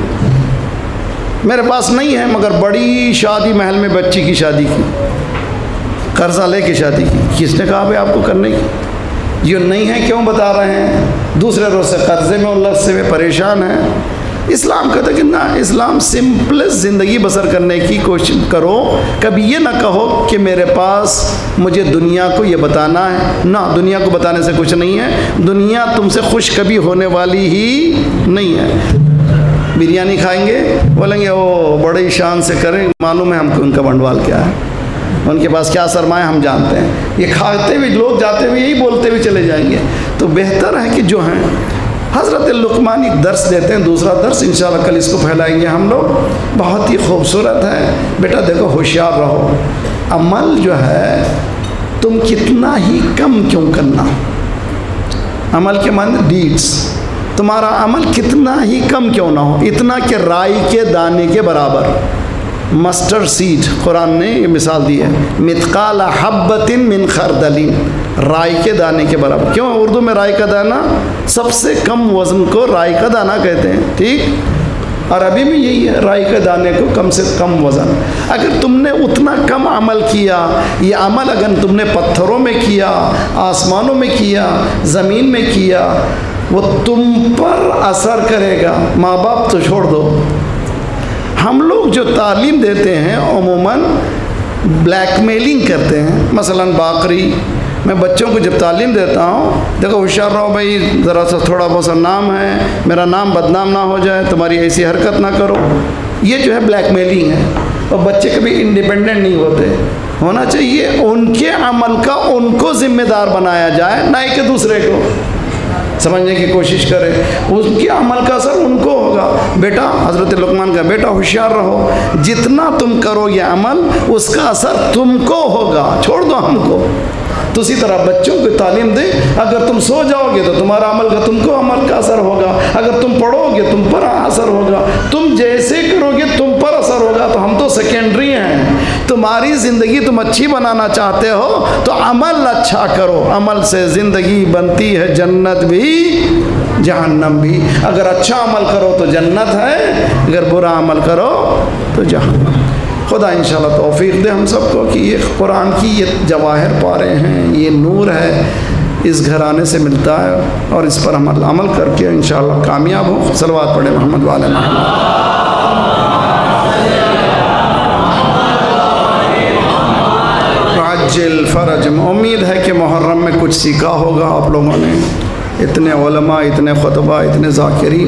हूँ, मेरे पास नहीं है मगर बड़ी शादी महल में बच्ची की शादी की, कर्जा लेके शादी की, किसने कहा भाई आपको करने की? जो नहीं है क्यों बता रहे हैं? दूसरे रोज से कर्जे में उलझ से वे परेशान हैं। इस्लाम कहता है कि ना, इस्लाम सिंपलेस्ट ज़िंदगी बसर करने की कोशिश करो। कभी ये ना कहो कि मेरे पास मुझे दुनिया को ये बताना है ना, दुनिया को बताने से कुछ नहीं है। दुनिया तुमसे खुश कभी होने वाली ही नहीं है। बिरयानी खाएंगे, बोलेंगे वो बड़ी शान से करें, मालूम है हमको उनका भंडवाल क्या है, उनके पास क्या सरमाया हम जानते हैं। ये खाते हुए लोग जाते हुए यही बोलते हुए चले जाएंगे। तो बेहतर है कि जो हैं हज़रत लुक़मान एक दर्स देते हैं। दूसरा दर्स इंशाअल्लाह कल इसको फैलाएंगे हम लोग, बहुत ही खूबसूरत है। बेटा देखो, होशियार रहो। अमल जो है तुम कितना ही कम क्यों करना, अमल के माने डीड्स, तुम्हारा अमल कितना ही कम क्यों ना हो, इतना कि राई के दाने के बराबर। मस्टर्ड सीड, कुरान ने ये मिसाल दी है, मिथकाला हब्बतिन मिन खरदलिन, राई के दाने के बराबर। क्यों? उर्दू में राई का दाना, सबसे कम वज़न को राई का दाना कहते हैं, ठीक? अरबी में यही है, राई के दाने को कम से कम वज़न। अगर तुमने उतना कम अमल किया, ये अमल अगर तुमने पत्थरों में किया, आसमानों में किया, ज़मीन में किया, वो तुम पर असर करेगा। माँ बाप तो छोड़ दो, हम लोग जो तालीम देते हैं अमूमन ब्लैकमेलिंग करते हैं। मसलन बाकरी, मैं बच्चों को जब तालीम देता हूँ, देखो होशियार रहो भाई, ज़रा सा थोड़ा बहुत सा नाम है, मेरा नाम बदनाम ना हो जाए, तुम्हारी ऐसी हरकत ना करो, ये जो है ब्लैकमेलिंग है। और बच्चे कभी इंडिपेंडेंट नहीं होते। होना चाहिए उनके अमल का उनको जिम्मेदार बनाया जाए, ना कि दूसरे को। समझने की कोशिश करें, उनके अमल का असर उनको होगा। बेटा, हज़रत लुकमान का बेटा होशियार रहो, जितना तुम करोगे अमल उसका असर तुमको होगा, छोड़ दो हमको। तो उसी तरह बच्चों को तालीम दे, अगर तुम सो जाओगे तो तुम्हारा अमल का तुमको अमल का असर होगा, अगर तुम पढ़ोगे तुम पर असर होगा, तुम जैसे करोगे तुम पर असर होगा। तो हम तो सेकेंडरी हैं, तुम्हारी ज़िंदगी तुम अच्छी बनाना चाहते हो तो अमल अच्छा करो। अमल से ज़िंदगी बनती है जन्नत भी जहन्नम भी। अगर अच्छा अमल करो तो जन्नत है, अगर बुरा अमल करो तो जहन्नम। खुदा इंशाल्लाह तौफीक दे हम सबको कि ये कुरान की ये जवाहिर पा रहे हैं, ये नूर है, इस घराने से मिलता है और इस पर हम अमल करके इंशाल्लाह कामयाब हो। सलवात पढ़े मोहम्मद वाले मोहम्मद। राजिल फरज। उम्मीद है कि मुहर्रम में कुछ सीखा होगा आप लोगों ने। इतने उलमा, इतने खुतबा, इतने ज़ाकिरीन।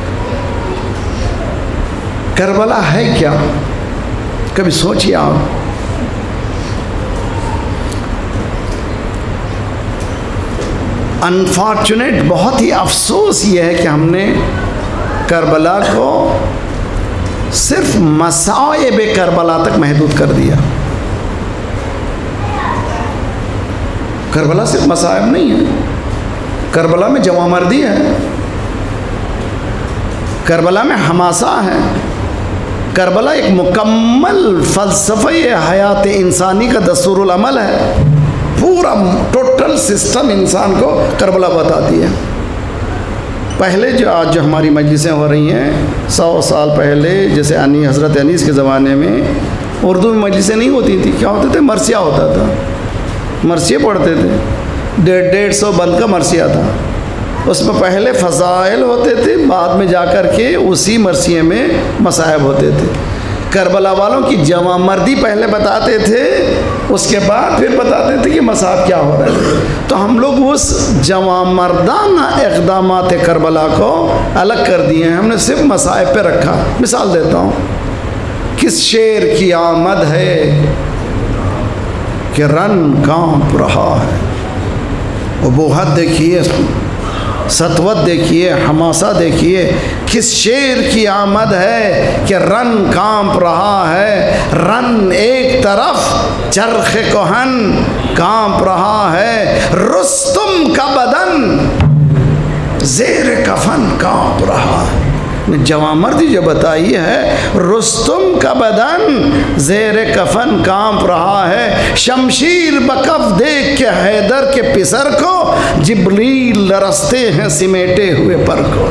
करबला है क्या, कभी सोचिए आप। अनफॉर्चुनेट, बहुत ही अफसोस ये है कि हमने करबला को सिर्फ मसाइब करबला तक महदूद कर दिया। करबला सिर्फ मसाइब नहीं है, करबला में जवामर्दी है, करबला में हमासा है। करबला एक मुकम्मल फ़लसफ़े हयात इंसानी का दस्तूरुल अमल है। पूरा टोटल सिस्टम इंसान को करबला बताती है। पहले जो आज जो हमारी मजलिसें हो रही हैं, 100 साल पहले जैसे हज़रत अनीस के ज़माने में उर्दू में मजलिसें नहीं होती थी। क्या होते थे? मरसिया होता था, मरसिया पढ़ते थे। 150 बंद का मरसिया था। उसमें पहले फ़ज़ाइल होते थे, बाद में जाकर के उसी मरसिए में मसाइब होते थे। करबला वालों की जवामर्दी पहले बताते थे, उसके बाद फिर बताते थे कि मसाइब क्या हो रहा है। तो हम लोग उस जवामर्दाना इक़दामात करबला को अलग कर दिए हैं, हमने सिर्फ मसाइब पे रखा। मिसाल देता हूँ, किस शेर की आमद है कि रन कांप रहा है। वो बोहत देखिए, सतवत देखिए, हमासा देखिए। किस शेर की आमद है कि रन कांप रहा है। रन एक तरफ, चरख़ कोहन कांप रहा है। रुस्तुम का बदन ज़ेर कफन कांप रहा है। जवामर्दी जो बताई है, रुस्तुम का बदन ज़ेर कफन कांप रहा है। शमशीर बकफ देख के हैदर के पिसर को जिब्रील लरसते हैं सिमेटे हुए पर को।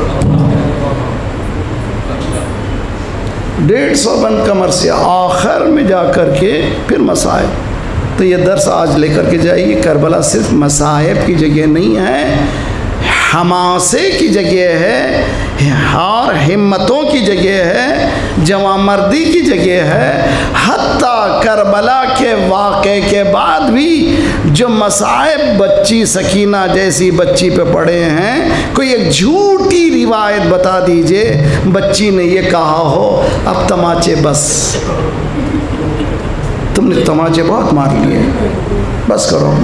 150 बंद का मरसिया, आखिर में जाकर के फिर मसाइब। तो ये दर्स आज लेकर के जाइए, करबला सिर्फ मसाइब की जगह नहीं है, हमासे की जगह है और हिम्मतों की जगह है, जवामर्दी की जगह है। हत्ता करबला के वाक़े के बाद भी जो मसाइब बच्ची सकीना जैसी बच्ची पे पड़े हैं, कोई एक झूठी रिवायत बता दीजिए बच्ची ने ये कहा हो, अब तमाचे बस, तुमने तमाचे बहुत मार लिए, बस करो,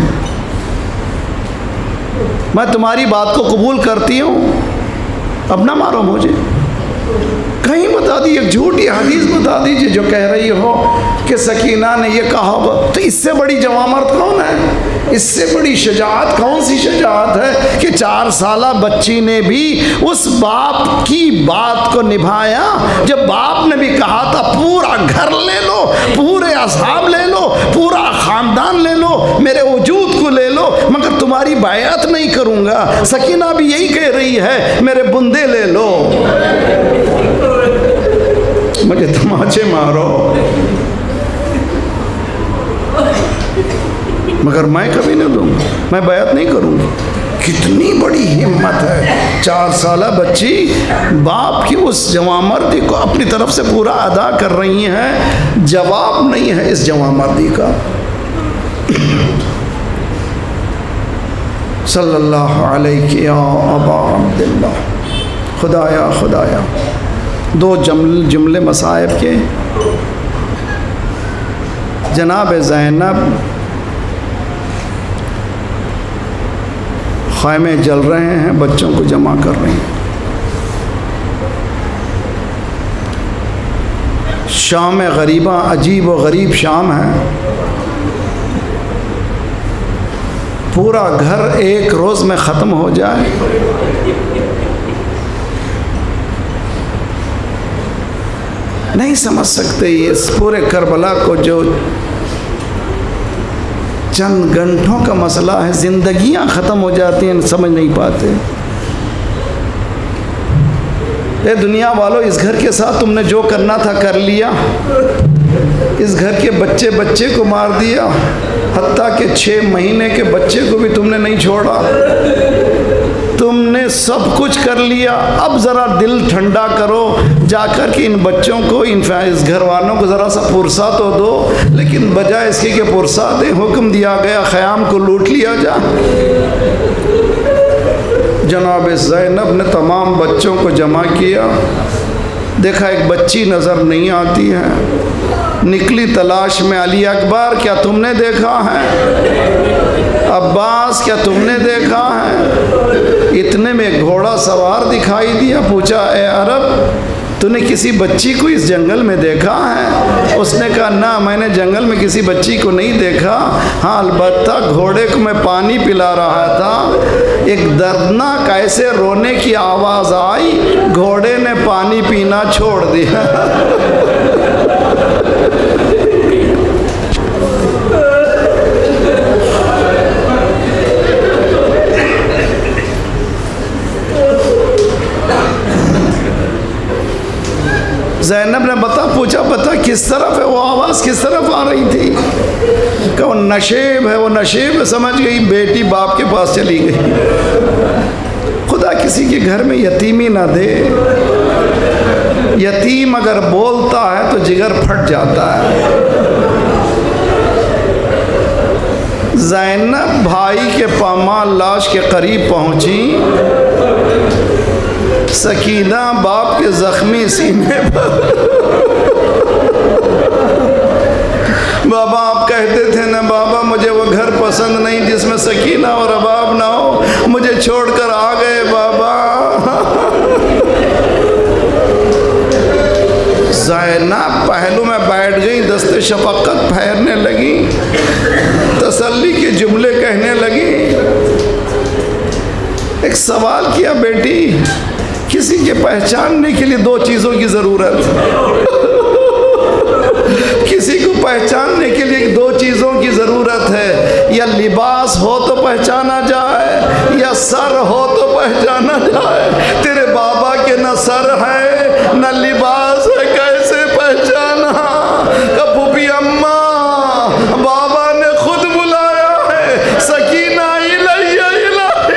मैं तुम्हारी बात को कबूल करती हूँ, अब ना मारो मुझे। कहीं बता दी, एक झूठी हदीस बता दीजिए जो कह रही हो कि सकीना ने ये कहा हो। तो इससे बड़ी जवामर्द कौन है? इससे बड़ी शजाअत कौन सी शजाअत है कि 4 साला बच्ची ने भी उस बाप की बात को निभाया। जब बाप ने भी कहा था पूरा घर ले लो, पूरे असहाब ले लो, पूरा ख़ानदान ले लो, मेरे वजूद को ले लो, मगर तुम्हारी बैअत नहीं करूँगा। सकीना भी यही कह रही है, मेरे बुंदे ले लो, मुझे तमाचे मारो, मगर मैं कभी नहीं दूंगा, मैं बैअत नहीं करूँगी। कितनी बड़ी हिम्मत है। 4 साल बच्ची बाप की उस जवामर्दी को अपनी तरफ से पूरा अदा कर रही हैं। जवाब नहीं है इस जवामर्दी का। सल्लल्लाहु अलैहि या अबा अब्दुल्लाह, खुदाया खुदाया। 2 जुमले मसाइब के। जनाब ज़ैनब ख़ैमे जल रहे हैं, बच्चों को जमा कर रही हैं। शाम गरीबा अजीब व गरीब शाम है। पूरा घर एक रोज़ में ख़त्म हो जाए, नहीं समझ सकते इस पूरे करबला को। जो चंद घंटों का मसला है, ज़िंदगियां ख़त्म हो जाती हैं, समझ नहीं पाते। ये दुनिया वालों, इस घर के साथ तुमने जो करना था कर लिया। इस घर के बच्चे को मार दिया, हत्ता के 6 महीने के बच्चे को भी तुमने नहीं छोड़ा। तुमने सब कुछ कर लिया। अब ज़रा दिल ठंडा करो, जाकर के इन बच्चों को, इस घर वालों को ज़रा सा पुरसा तो दो। लेकिन बजाय इसके कि पुरसा दें, हुक्म दिया गया ख़याम को लूट लिया जा। जनाब ज़ैनब ने तमाम बच्चों को जमा किया। देखा एक बच्ची नज़र नहीं आती है। निकली तलाश में। अली अकबर क्या तुमने देखा है? अब्बास क्या तुमने देखा है? इतने में घोड़ा सवार दिखाई दिया। पूछा, ए अरब, तूने किसी बच्ची को इस जंगल में देखा है? उसने कहा, ना, मैंने जंगल में किसी बच्ची को नहीं देखा। हाँ, अलबत्ता घोड़े को मैं पानी पिला रहा था। एक दर्दनाक ऐसे रोने की आवाज़ आई, घोड़े ने पानी पीना छोड़ दिया। ज़ैनब ने पूछा किस तरफ है वो आवाज़, किस तरफ आ रही थी? कहा वो नशेब है, वो नशेब है। समझ गई, बेटी बाप के पास चली गई। खुदा किसी के घर में यतीमी ना दे। यतीम अगर बोलता है तो जिगर फट जाता है। ज़ैनब भाई के पामाल लाश के करीब पहुंची। सकीना बाप के जख्मी सीने पर, बाबा आप कहते थे ना, बाबा मुझे वो घर पसंद नहीं जिसमें सकीना और अबाब ना हो, मुझे छोड़कर आ गए बाबा। ज़ैनब पहलू में बैठ गई, दस्ते शफक़त फेरने लगी, तसल्ली के जुमले कहने लगी। एक सवाल किया, बेटी किसी के पहचानने के लिए 2 चीज़ों की ज़रूरत है। किसी को पहचानने के लिए 2 चीज़ों की ज़रूरत है। या लिबास हो तो पहचाना जाए, या सर हो तो पहचाना जाए। तेरे बाबा के न सर है न लिबास है, कैसे पहचाना? कपूपी अम्मा, बाबा ने खुद बुलाया है, सकीना इलाही इलाही।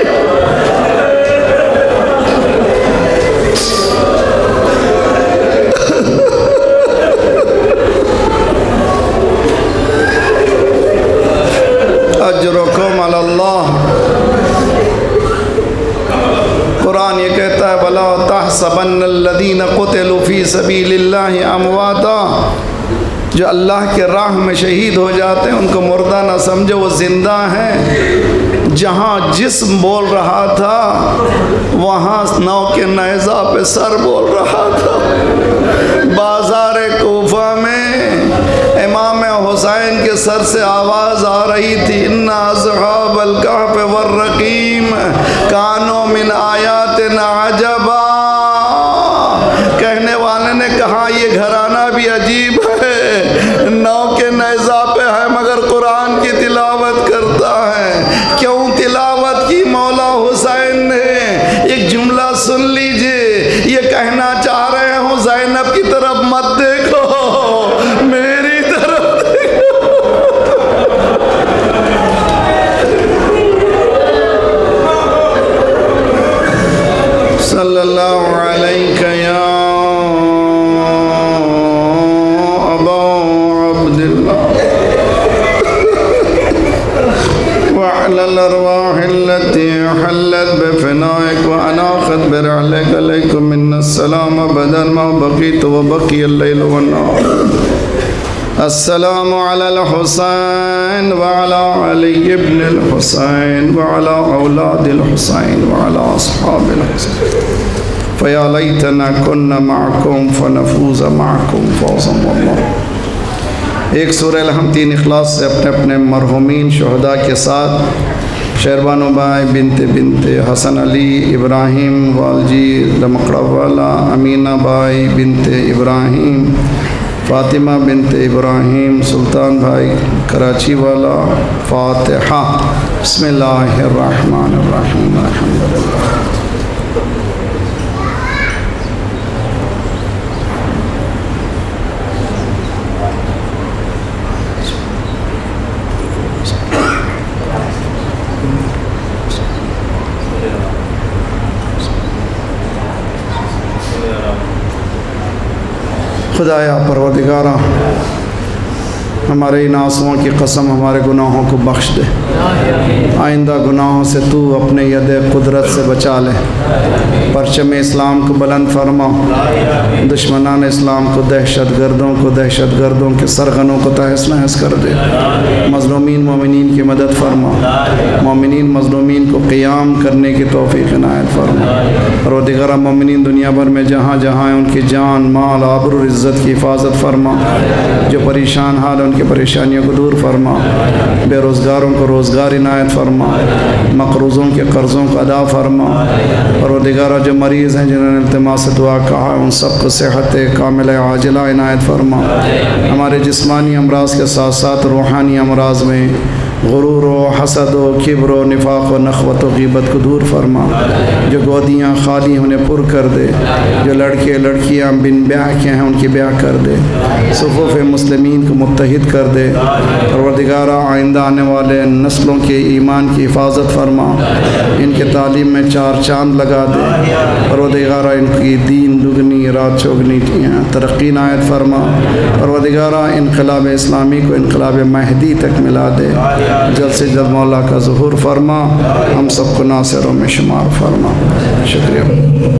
अजरुकुम अल्लाह। कुरान ये कहता है, वला तहसबन्नल्लज़ीना क़ुतिलू फ़ी सबीलिल्लाहि अमवाता। जो अल्लाह के राह में शहीद हो जाते हैं उनको मुर्दा ना समझो, वो ज़िंदा हैं। जहाँ जिस्म बोल रहा था वहाँ नाव के नेज़ा पे सर बोल रहा था। बाज़ार कूफा में इमाम हुसैन के सर से आवाज़ आ रही थी, इन्ना अस्हाबल कहफ़ वर्रक़ीम कानू मिन आयातिना अजबा। कहने वाले ने कहा, ये घराना भी अजीब है, नाव के नेज़ा पे है मगर कुरान की तिलावत करता है। क्यों तिलावत की मौला हुसैन ने? एक जुमला सुन लीजिए, ये कहना चाह रहे हो ज़ैनब की तरफ मत देखो, मेरी तरफ देखो। सल्लल्लाहु अलैका या अबा अब्दिल्लाह वअलल अरवाहिल्लती हल्लत बिफनाइक व अनाखत बिरअलैक अलैकुम मिन्नस्सलाम अबदन मा बक़ीत व बक़ियल लैल वन्नहार। अस्सलामु अलल हुसैन व अला अली इब्निल हुसैन व अला औलादिल हुसैन व अला अस्हाबिल हुसैन फया लैतना कुन्ना मअकुम फनफूज़ मअकुम फौज़न वल्लाह। एक सूरह अलहम 3 इखलास से अपने अपने मरहूमीन शुहदा के साथ शेरबानो बाई बिनते बिनते हसन अली इब्राहिम वालजी दमकड़ा वाला, अमीना बाई बिनते इब्राहिम, फ़ातिमा बिनते इब्राहिम, सुल्तान भाई कराची वाला। फ़ातिहा। बिस्मिल्लाहिर्रहमानिर्रहीम। अल्हम्दुलिल्लाह। खुदाया परवरदिगारा, हमारे इन आंसुओं की कसम हमारे गुनाहों को बख्श दे। आइंदा गुनाहों से तू अपने यद कुदरत से बचा ले। परचम इस्लाम को बुलंद फरमा, दुश्मनान इस्लाम को, दहशत गर्दों के सरगनों को तहस नहस कर दे। मज़लूमीन मोमिनीन की मदद फरमा, मोमिनीन मज़लूमीन को क़ियाम करने की तौफ़ीक़ इनायत फरमा। परवरदिगारा, मोमिनीन दुनिया भर में जहाँ जहाँ हैं उनकी जान, माल, आबरू, इज़्ज़त की हिफाजत फरमा। जो परेशान हाल है उनकी परेशानियों को दूर फरमा। बेरोज़गारों को रोज़गार इनायत फरमा। मक़रूज़ों के कर्ज़ों को अदा फरमा। परवरदिगारा, जो मरीज़ हैं जिन्होंने इल्तिमास से दुआ कहा है उन सबको सेहत कामिला आजिला इनायत फरमा। हमारे जिस्मानी अमराज के साथ साथ रूहानी अमराज में गुरूर व हसद व किब्र व निफाक़ व नख़वत व ग़ीबत को दूर फरमा। जो गोदियाँ खाली उन्हें पुर कर दे। जो लड़के लड़कियाँ बिन ब्याह के हैं उनकी ब्याह कर दे। सुफ़ूफ़ मुस्लिमीन को मुत्तहिद कर दे। परवरदिगारा, आइंदा आने वाले नस्लों के ईमान की हिफाजत फरमा। इनके तालीम में 4 चाँद लगा दे। परवरदिगारा, इनकी दीन दुगनी रात चौगनी तरक्की नायत फरमा। परवरदिगारा, इनक़लाब इस्लामी को इनक़लाब महदी तक मिला दे। जल्द से जल्द मौला का ज़ुहूर फरमा। हम सबको नासिरों में शुमार फरमा। शुक्रिया।